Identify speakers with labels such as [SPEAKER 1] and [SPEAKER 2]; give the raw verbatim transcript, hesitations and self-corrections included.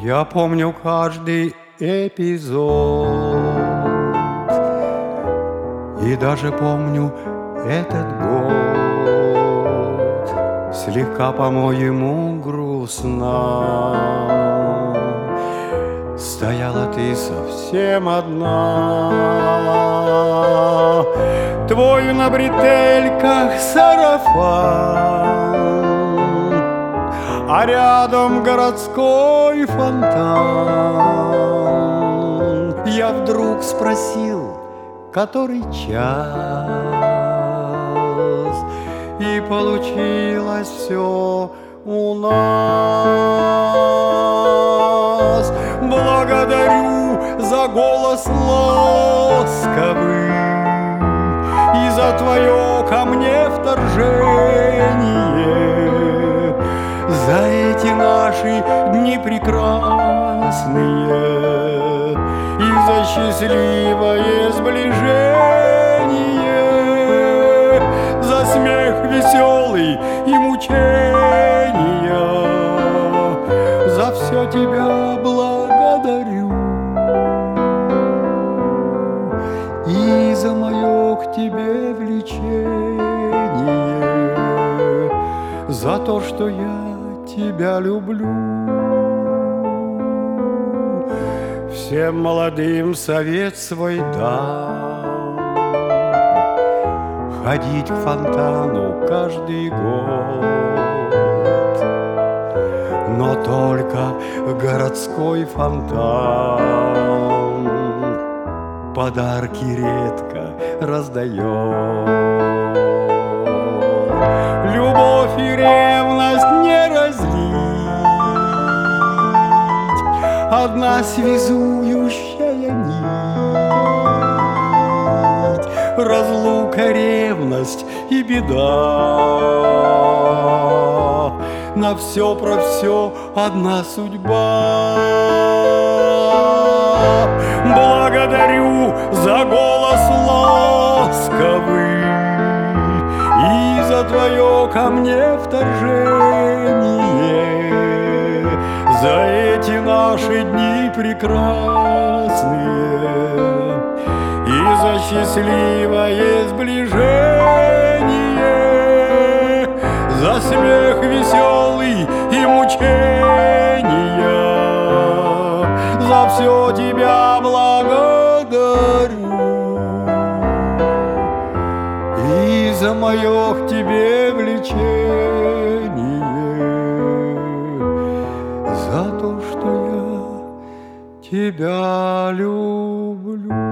[SPEAKER 1] Я помню каждый эпизод и даже помню этот год. Слегка, по-моему, грустно стояла ты совсем одна. Твой на бретельках сарафан, а рядом городской фонтан. Я вдруг спросил, который час, и получилось все у нас. Благодарю за голос ласковый и за твое ко мне вторжение, за эти наши дни прекрасные и за счастливое сближение, за смех веселый и мучения. За все тебя благодарю и за мое к тебе влечение, за то, что я тебя люблю. Всем молодым совет свой дам: ходить к фонтану каждый год, но только городской фонтан подарки редко раздает. Любовь и ревность не разлить, одна связующая нить. Разлука, ревность и беда, на все про все одна судьба. Благодарю за голос ласковый и за твое ко мне вторжение, за эти наши дни прекрасные и за счастливое сближение, за смех веселый и мучения. За все тебя благодарю и за мое к тебе влечение, за то, что я тебя люблю.